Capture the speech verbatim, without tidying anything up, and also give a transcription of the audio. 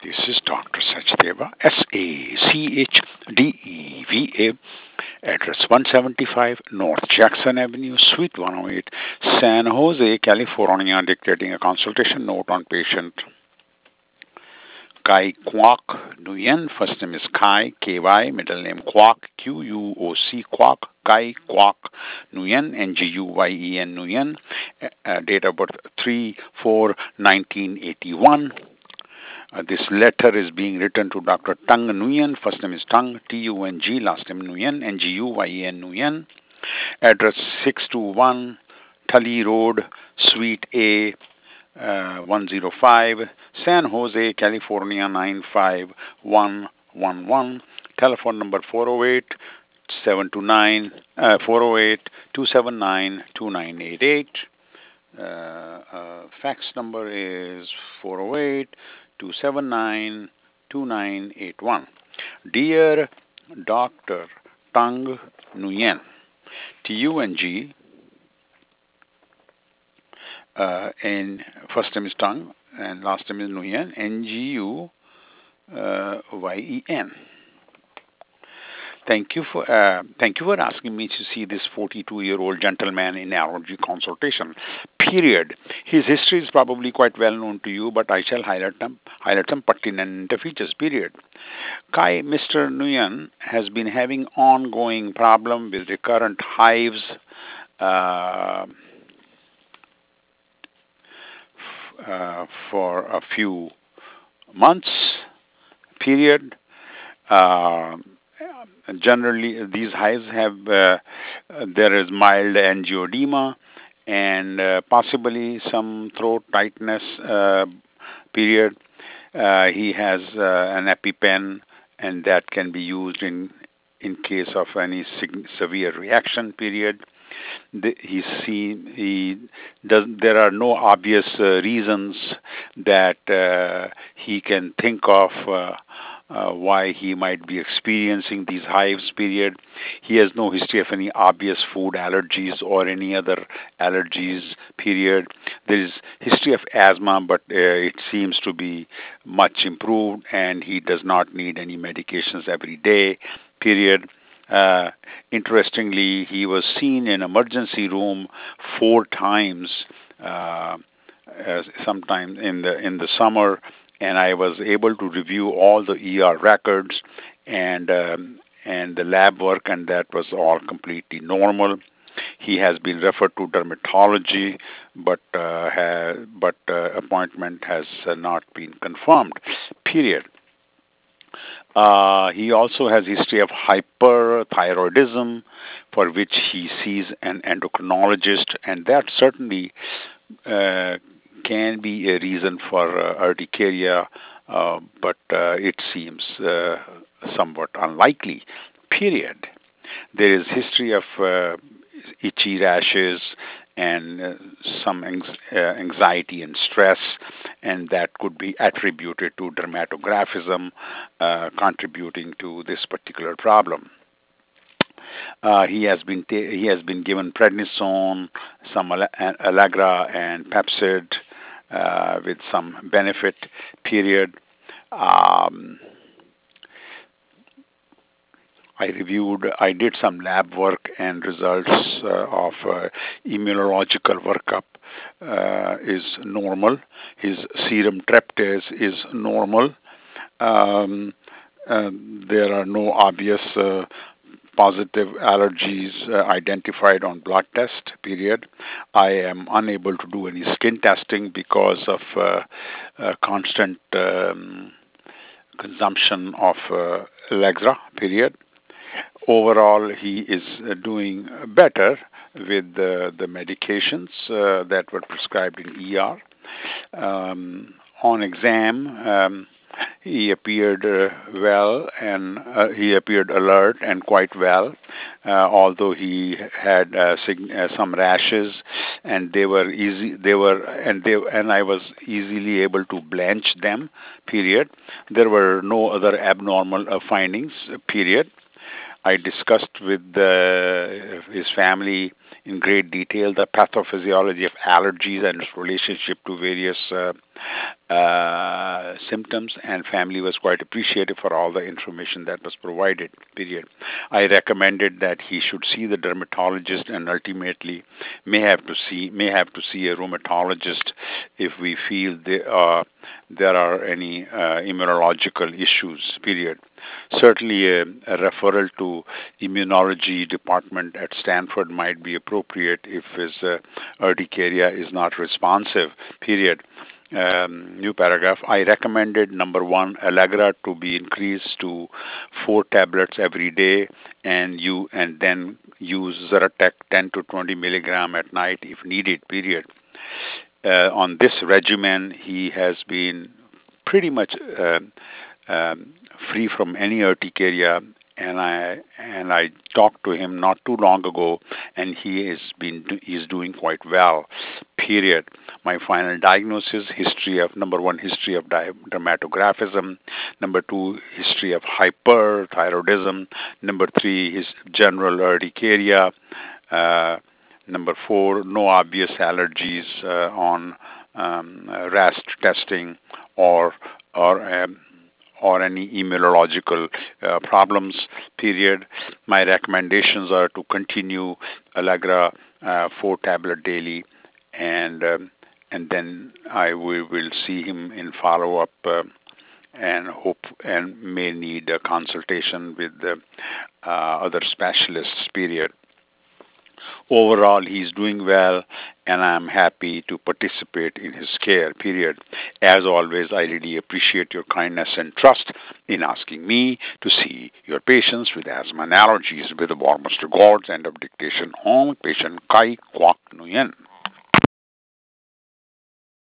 This is Doctor Sachdeva, S A C H D E V A, address one seventy-five North Jackson Avenue, Suite one oh eight, San Jose, California, dictating a consultation note on patient Kai Kwok Nguyen. First name is Kai, K Y, middle name Kwok, Q U O C, Kwok, Kai Kwok Nguyen, N G U Y E N, Nguyen, uh, date of birth three four nineteen eighty-one. Uh, this letter is being written to Doctor Tung Nguyen. First name is Tung, T U N G, last name Nguyen, N G U Y E N, Nguyen. Address six two one Tully Road, Suite A, uh, one oh five, San Jose, California, nine five one one one. Telephone number four oh eight, seven two nine, uh, four oh eight, two seven nine, two nine eight eight. Uh, uh, fax number is four oh eight, two seven nine, two nine eight one. Dear Doctor Tung Nguyen, T U N G, uh, and first name is Tung, and last name is Nguyen, N G U Y E N. Thank you for uh, thank you for asking me to see this forty-two-year-old gentleman in allergy consultation. Period. His history is probably quite well known to you, but I shall highlight them, highlight some pertinent features. Period. Kai, Mister Nguyen has been having ongoing problem with recurrent hives uh, f- uh, for a few months. Period. Uh, Generally, these hives have uh, there is mild angioedema and uh, possibly some throat tightness. Uh, period. Uh, he has uh, an EpiPen, and that can be used in in case of any sig- severe reaction. Period. The, he seen he does. There are no obvious uh, reasons that uh, he can think of. Uh, uh, why he might be experiencing these hives. Period. He has no history of any obvious food allergies or any other allergies. Period. There is history of asthma, but uh, it seems to be much improved, and he does not need any medications every day. Period. Uh, interestingly, he was seen in emergency room four times, uh, uh, sometime in the in the summer, and I was able to review all the E R records and um, and the lab work, and that was all completely normal. He has been referred to dermatology, but uh, ha- but uh, appointment has uh, not been confirmed. Period. Uh, he also has history of hyperthyroidism, for which he sees an endocrinologist, and that certainly uh, can be a reason for uh, urticaria, uh, but uh, it seems uh, somewhat unlikely. Period. There is history of uh, itchy rashes and uh, some anx- uh, anxiety and stress, and that could be attributed to dermatographism uh, contributing to this particular problem. Uh, he has been ta- he has been given prednisone, some Alle- Allegra, and Pepcid uh, with some benefit. Period. Um, I reviewed, I did some lab work, and results uh, of uh, immunological workup uh, is normal. His serum tryptase is normal. Um, uh, there are no obvious uh, positive allergies uh, identified on blood test. Period. I am unable to do any skin testing because of uh, uh, constant um, consumption of uh, Allegra. Period. Overall, he is uh, doing better with the, the medications uh, that were prescribed in E R. Um, on exam, um, he appeared uh, well, and uh, he appeared alert and quite well, uh, although he had uh, sig- uh, some rashes, and they were easy. They were, and they and I was easily able to blanch them. Period. There were no other abnormal uh, findings. Period. I discussed with uh, his family in great detail the pathophysiology of allergies and its relationship to various uh, uh, symptoms, and family was quite appreciative for all the information that was provided, period. I recommended that he should see the dermatologist and ultimately may have to see may have to see a rheumatologist if we feel there are, there are any uh, immunological issues, period. Certainly a, a referral to immunology department at Stanford might be appropriate if his uh, urticaria is not responsive, period. Um, new paragraph. I recommended number one, Allegra to be increased to four tablets every day, and you and then use Zyrtec ten to twenty milligram at night if needed. Period. Uh, on this regimen, he has been pretty much uh, um, free from any urticaria, and I and I talked to him not too long ago, and he is been he's doing quite well. Period. My final diagnosis: history of number one, history of di- dermatographism; number two, history of hyperthyroidism; number three, his general urticaria; uh, number four, no obvious allergies uh, on um, uh, R A S testing or or um, or any immunological uh, problems, period. My recommendations are to continue Allegra uh, four tablet daily, and um, and then I will, will see him in follow up uh, and hope and may need a consultation with the uh, other specialists, period. Overall, he's doing well, and I'm happy to participate in his care, period. As always, I really appreciate your kindness and trust in asking me to see your patients with asthma and allergies. With the warmest regards, end of dictation, Hong, patient Kai Kwak Nguyen.